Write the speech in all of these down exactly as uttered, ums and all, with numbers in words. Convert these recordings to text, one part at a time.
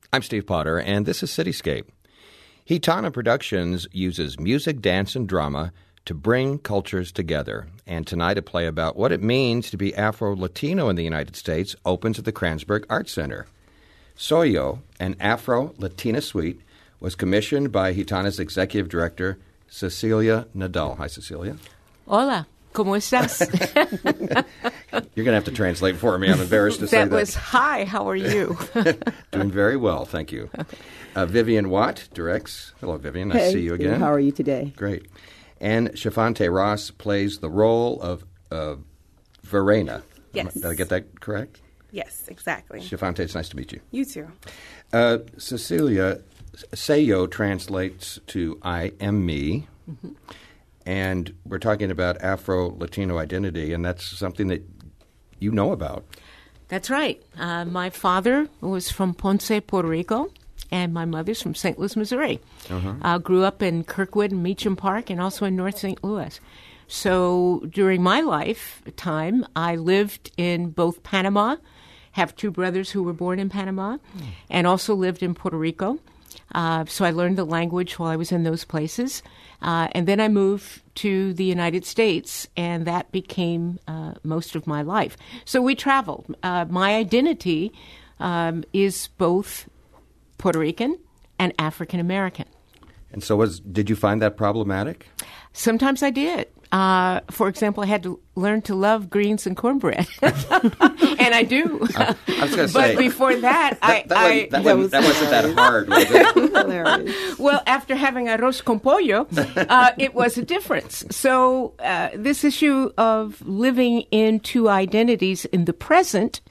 I'm Steve Potter, and this is Cityscape. Gitana Productions uses music, dance, and drama to bring cultures together. And tonight a play about what it means to be Afro-Latino in the United States opens at the Kranzberg Arts Center. Soyo, an Afro-Latina suite, was commissioned by Gitana's executive director, Cecilia Nadal. Hi, Cecilia. Hola, ¿cómo estás? You're going to have to translate for me. I'm embarrassed to say that. That was, hi, how are you? Doing very well, thank you. Uh, Vivian Watt directs. Hello, Vivian. Nice hey, to see you again. How are you today? Great. And Shafante Ross plays the role of uh, Verena. Yes. Did I get that correct? Yes, exactly. Shafante, it's nice to meet you. You too. Uh, Cecilia, Seyo translates to I am me. Mm-hmm. And we're talking about Afro-Latino identity, and that's something that you know about. That's right. Uh, my father was from Ponce, Puerto Rico, and my mother's from Saint Louis, Missouri. Uh-huh. Uh, grew up in Kirkwood and Meacham Park and also in North Saint Louis. So during my lifetime, I lived in both Panama, have two brothers who were born in Panama, mm. and also lived in Puerto Rico. Uh, so I learned the language while I was in those places. Uh, and then I moved to the United States, and that became uh, most of my life. So we traveled. Uh, my identity um, is both Puerto Rican and African American. And so was did you find that problematic? Sometimes I did. Uh, for example, I had to learn to love greens and cornbread. And I do. Uh, I was going to but say. But before that, I... That, that, I, wasn't, that, wasn't, that wasn't that hard, was it? Hilarious. Well, after having arroz con pollo, uh, it was a difference. So uh, this issue of living in two identities in the present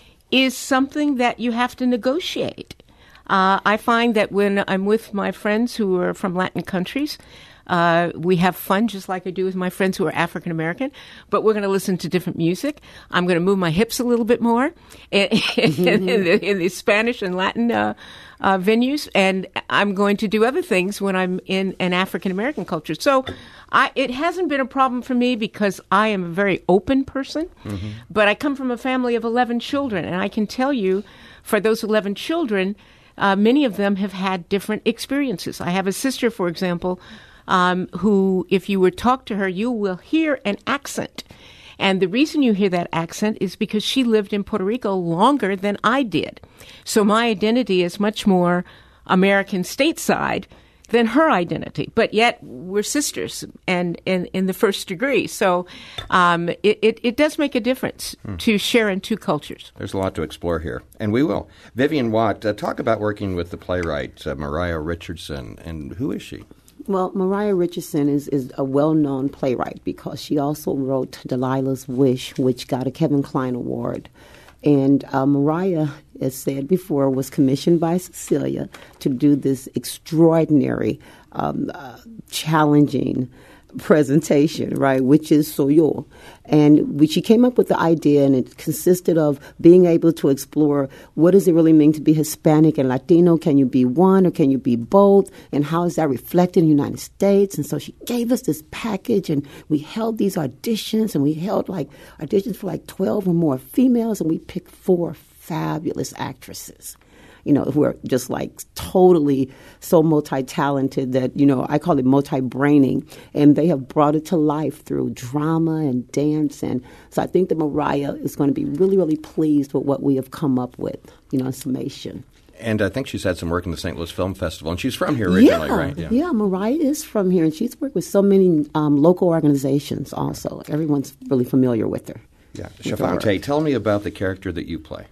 is something that you have to negotiate. Uh, I find that when I'm with my friends who are from Latin countries, Uh, we have fun just like I do with my friends who are African American, but we're going to listen to different music. I'm going to move my hips a little bit more in, in, in, the, in the Spanish and Latin uh, uh, venues, and I'm going to do other things when I'm in an African American culture. So I, it hasn't been a problem for me because I am a very open person, mm-hmm. but I come from a family of eleven children, and I can tell you, for those eleven children, uh, many of them have had different experiences. I have a sister, for example, Um, who, if you were to talk to her, you will hear an accent. And the reason you hear that accent is because she lived in Puerto Rico longer than I did. So my identity is much more American stateside than her identity. But yet we're sisters and in the first degree. So um, it, it, it does make a difference hmm. to share in two cultures. There's a lot to explore here, and we will. Vivian Watt, uh, talk about working with the playwright, uh, Mariah Richardson. And who is she? Well, Mariah Richardson is, is a well-known playwright because she also wrote Delilah's Wish, which got a Kevin Kline Award. And uh, Mariah, as said before, was commissioned by Cecilia to do this extraordinary, um, uh, challenging presentation, right, which is Soyo. And we, she came up with the idea, and it consisted of being able to explore what does it really mean to be Hispanic and Latino? Can you be one or can you be both? And how is that reflected in the United States? And so she gave us this package, and we held these auditions, and we held like auditions for like twelve or more females, and we picked four fabulous actresses, you know, who are just like totally so multi-talented that, you know, I call it multi-braining. And they have brought it to life through drama and dance. And so I think that Mariah is going to be really, really pleased with what we have come up with, you know, in summation. And I think she's had some work in the Saint Louis Film Festival, and she's from here originally, yeah, right? Yeah. yeah, Mariah is from here, and she's worked with so many um, local organizations also. Everyone's really familiar with her. Yeah. Shafante, tell me about the character that you play.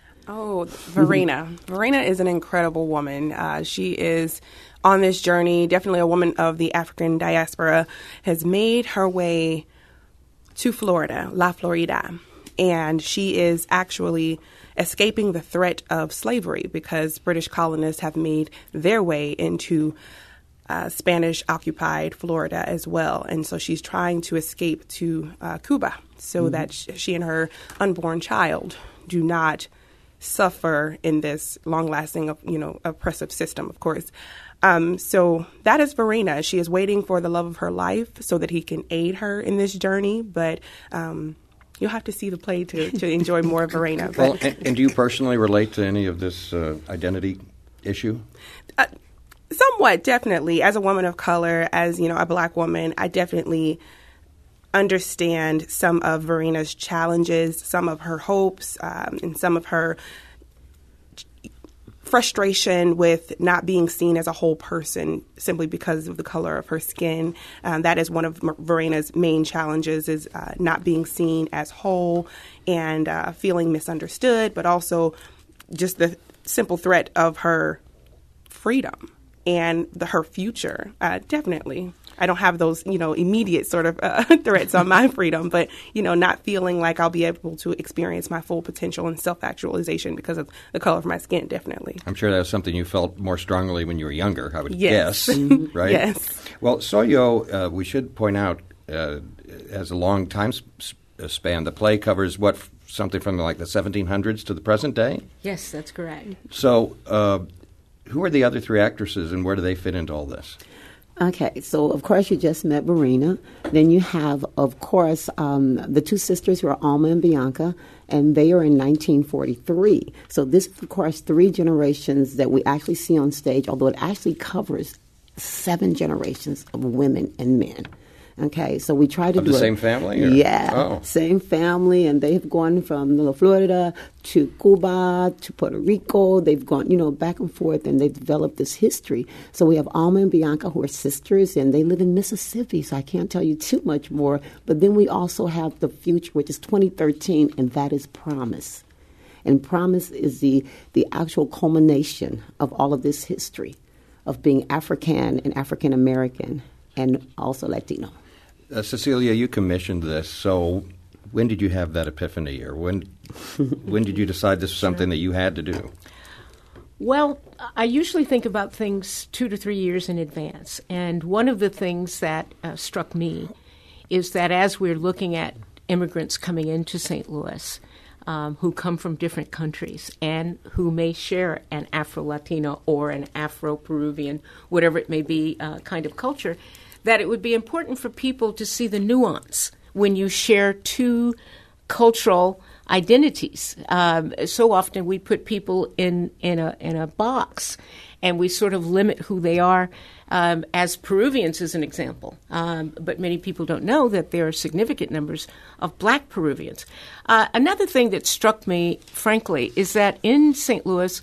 Oh, Verena. Verena is an incredible woman. Uh, she is on this journey, definitely a woman of the African diaspora, has made her way to Florida, La Florida. And she is actually escaping the threat of slavery because British colonists have made their way into uh, Spanish-occupied Florida as well. And so she's trying to escape to uh, Cuba so mm-hmm. that sh- she and her unborn child do not suffer in this long-lasting, you know, oppressive system, of course. Um, so that is Verena. She is waiting for the love of her life so that he can aid her in this journey. But um, you'll have to see the play to, to enjoy more of Verena. Well, and, and do you personally relate to any of this uh, identity issue? Uh, somewhat, definitely. As a woman of color, as, you know, a Black woman, I definitely understand some of Verena's challenges, some of her hopes, um, and some of her frustration with not being seen as a whole person simply because of the color of her skin. Um, that is one of Verena's main challenges, is uh, not being seen as whole and uh, feeling misunderstood, but also just the simple threat of her freedom and the, her future. Uh, definitely. I don't have those, you know, immediate sort of uh, threats on my freedom, but, you know, not feeling like I'll be able to experience my full potential and self-actualization because of the color of my skin, definitely. I'm sure that was something you felt more strongly when you were younger, I would yes. guess, right? Yes. Well, Soyo, uh, we should point out, uh, has a long time sp- span. The play covers, what, something from like the seventeen hundreds to the present day? Yes, that's correct. So uh, who are the other three actresses, and where do they fit into all this? Okay, so of course you just met Verena. Then you have, of course, um, the two sisters who are Alma and Bianca, and they are in nineteen forty-three. So this, of course, three generations that we actually see on stage, although it actually covers seven generations of women and men. Okay, so we try to of do the a, same family? Or? Yeah, oh. same family, and they have gone from Florida to Cuba to Puerto Rico. They've gone, you know, back and forth, and they've developed this history. So we have Alma and Bianca, who are sisters, and they live in Mississippi, so I can't tell you too much more. But then we also have the future, which is twenty thirteen, and that is Promise. And Promise is the, the actual culmination of all of this history of being African and African American and also Latino. Uh, Cecilia, you commissioned this, so when did you have that epiphany, or when when did you decide this was something that you had to do? Well, I usually think about things two to three years in advance, and one of the things that uh, struck me is that as we're looking at immigrants coming into Saint Louis, um, who come from different countries and who may share an Afro-Latino or an Afro-Peruvian, whatever it may be, uh, kind of culture, that it would be important for people to see the nuance when you share two cultural identities. Um, so often we put people in, in a in a box, and we sort of limit who they are. Um, as Peruvians, as an example, um, but many people don't know that there are significant numbers of Black Peruvians. Uh, another thing that struck me, frankly, is that in Saint Louis,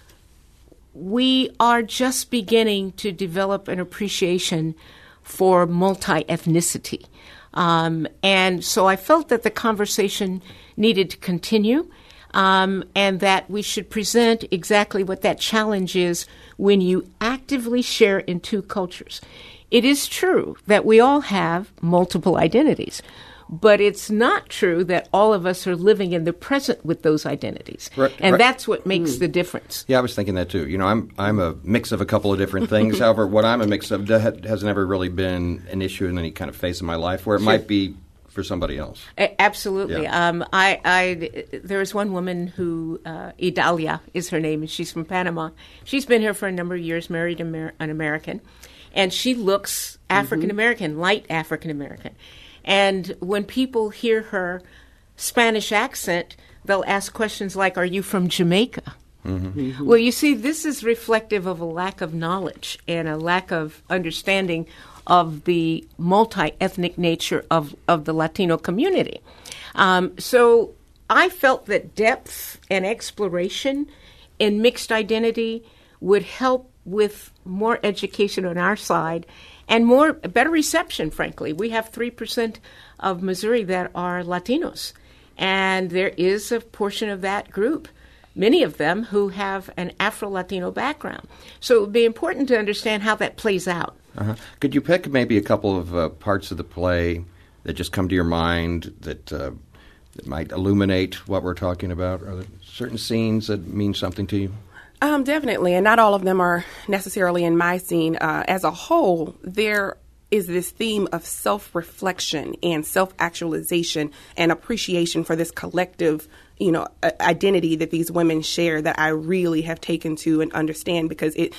we are just beginning to develop an appreciation for multi-ethnicity. Um, and so I felt that the conversation needed to continue, um, and that we should present exactly what that challenge is when you actively share in two cultures. It is true that we all have multiple identities, but it's not true that all of us are living in the present with those identities. Right, and right. That's what makes mm. the difference. Yeah, I was thinking that too. You know, I'm I'm a mix of a couple of different things. However, what I'm a mix of has never really been an issue in any kind of phase of my life where it sure. might be for somebody else. A- absolutely. Yeah. Um, I, I, there is one woman who, uh, Idalia is her name, and she's from Panama. She's been here for a number of years, married Amer- an American, and she looks African-American, mm-hmm. light African-American. And when people hear her Spanish accent, they'll ask questions like, "Are you from Jamaica?" Mm-hmm. Mm-hmm. Well, you see, this is reflective of a lack of knowledge and a lack of understanding of the multi-ethnic nature of, of the Latino community. Um, so I felt that depth and exploration in mixed identity would help with more education on our side and more better reception, frankly. We have three percent of Missouri that are Latinos, and there is a portion of that group, many of them, who have an Afro-Latino background. So it would be important to understand how that plays out. Uh-huh. Could you pick maybe a couple of uh, parts of the play that just come to your mind that, uh, that might illuminate what we're talking about? Are there certain scenes that mean something to you? Um, definitely, and not all of them are necessarily in my scene. Uh, as a whole, there is this theme of self-reflection and self-actualization and appreciation for this collective, you know, identity that these women share that I really have taken to and understand, because it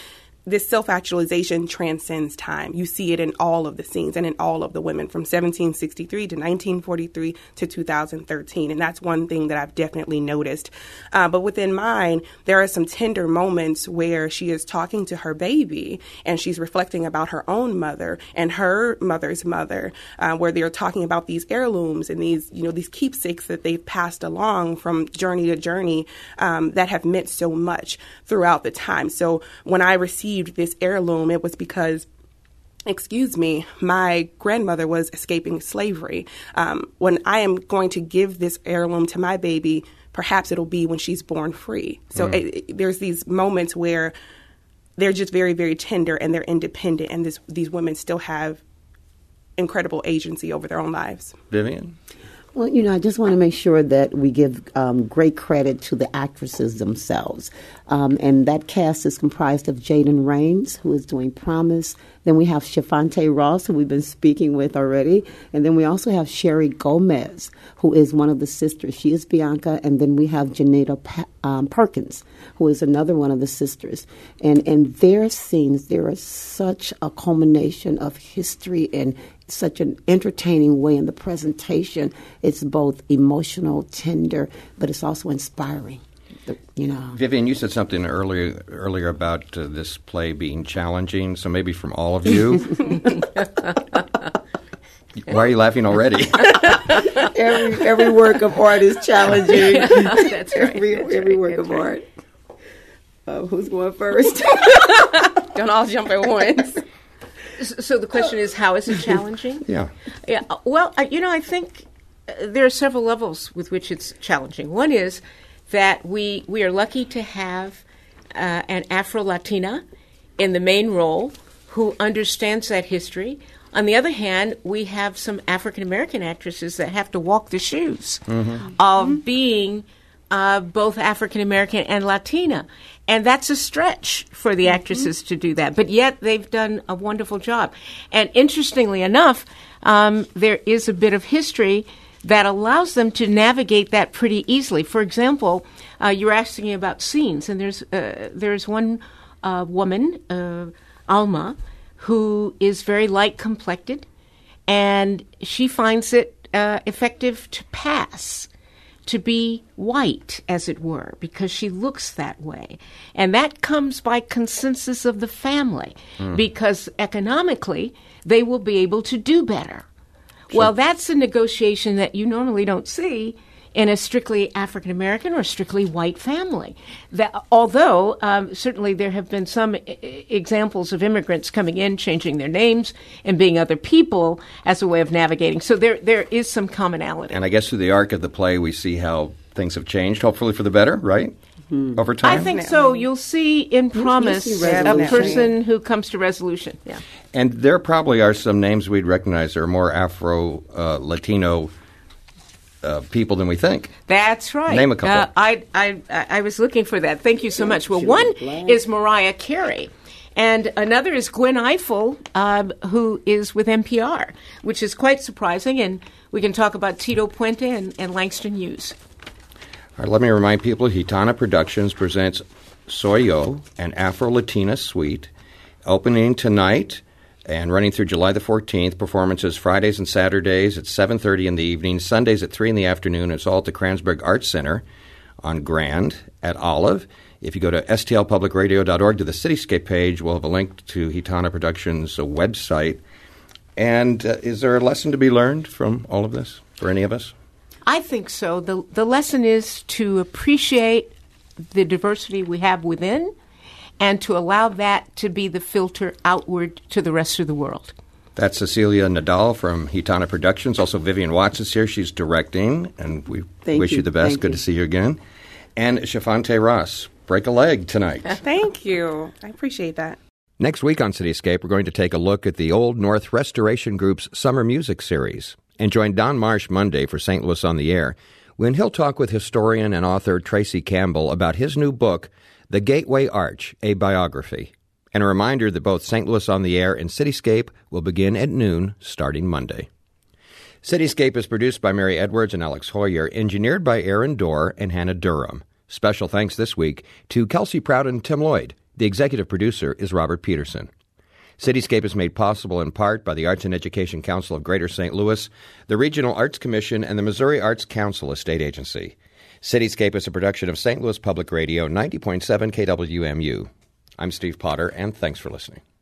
this self-actualization transcends time. You see it in all of the scenes and in all of the women from seventeen sixty-three to nineteen forty-three to two thousand thirteen. And that's one thing that I've definitely noticed. Uh, but within mine, there are some tender moments where she is talking to her baby and she's reflecting about her own mother and her mother's mother, uh, where they're talking about these heirlooms and these, you know, these keepsakes that they've passed along from journey to journey um, that have meant so much throughout the time. So when I received this heirloom, it was because, excuse me, my grandmother was escaping slavery. Um, when I am going to give this heirloom to my baby, perhaps it'll be when she's born free. So mm. it, it, there's these moments where they're just very, very tender and they're independent, and this, these women still have incredible agency over their own lives. Vivian? Well, you know, I just want to make sure that we give um, great credit to the actresses themselves. Um, and that cast is comprised of Jaden Rames, who is doing Promise. Then we have Shafante Ross, who we've been speaking with already. And then we also have Sherry Gomez, who is one of the sisters. She is Bianca. And then we have Janita pa- um, Perkins, who is another one of the sisters. And in their scenes, there is such a culmination of history and such an entertaining way in the presentation. It's both emotional, tender, but it's also inspiring. You know, Vivian, you said something earlier earlier about uh, this play being challenging. So maybe from all of you, why are you laughing already? every every work of art is challenging. That's right. Every That's every right. work That's of right. art. Uh, who's going first? Don't all jump at once. So the question is, how is it challenging? Yeah. Yeah. Well, I, you know, I think uh, there are several levels with which it's challenging. One is that we we are lucky to have uh, an Afro-Latina in the main role who understands that history. On the other hand, we have some African-American actresses that have to walk the shoes mm-hmm. of mm-hmm. being uh, both African-American and Latina. And that's a stretch for the actresses mm-hmm. to do that. But yet they've done a wonderful job. And interestingly enough, um, there is a bit of history that allows them to navigate that pretty easily. For example, uh, you're asking about scenes, and there's uh, there's one uh, woman, uh, Alma, who is very light-complected, and she finds it uh, effective to pass, to be white, as it were, because she looks that way. And that comes by consensus of the family, mm. because economically they will be able to do better. Sure. Well, that's a negotiation that you normally don't see in a strictly African-American or strictly white family. That, although um, certainly there have been some I- examples of immigrants coming in, changing their names, and being other people as a way of navigating. So there there is some commonality. And I guess through the arc of the play, we see how things have changed, hopefully for the better, right? Mm-hmm. Over time? I think so. You'll see in Promise see a person who comes to resolution. Yeah. And there probably are some names we'd recognize that are more Afro-Latino uh, uh, people than we think. That's right. Name a couple. Uh, I, I, I was looking for that. Thank you so much. Well, one is Mariah Carey. And another is Gwen Ifill, uh, who is with N P R, which is quite surprising. And we can talk about Tito Puente and, and Langston Hughes. All right, let me remind people, Gitana Productions presents Soy Yo, an Afro-Latina suite, opening tonight and running through July the fourteenth. Performances Fridays and Saturdays at seven thirty in the evening, Sundays at three in the afternoon. It's all at the Kranzberg Arts Center on Grand at Olive. If you go to S T L public radio dot org to the Cityscape page, we'll have a link to Gitana Productions' website. And uh, is there a lesson to be learned from all of this for any of us? I think so. The the lesson is to appreciate the diversity we have within and to allow that to be the filter outward to the rest of the world. That's Cecilia Nadal from Gitana Productions. Also, Vivian Watts is here. She's directing, and we Thank wish you, you the best. Thank Good you. to see you again. And Shafante Ross. Break a leg tonight. Thank you. I appreciate that. Next week on Cityscape, we're going to take a look at the Old North Restoration Group's Summer Music Series. And join Don Marsh Monday for Saint Louis on the Air, when he'll talk with historian and author Tracy Campbell about his new book, The Gateway Arch, a Biography. And a reminder that both Saint Louis on the Air and Cityscape will begin at noon starting Monday. Cityscape is produced by Mary Edwards and Alex Hoyer, engineered by Aaron Dorr and Hannah Durham. Special thanks this week to Kelsey Proud and Tim Lloyd. The executive producer is Robert Peterson. Cityscape is made possible in part by the Arts and Education Council of Greater Saint Louis, the Regional Arts Commission, and the Missouri Arts Council, a state agency. Cityscape is a production of Saint Louis Public Radio, ninety point seven K W M U. I'm Steve Potter, and thanks for listening.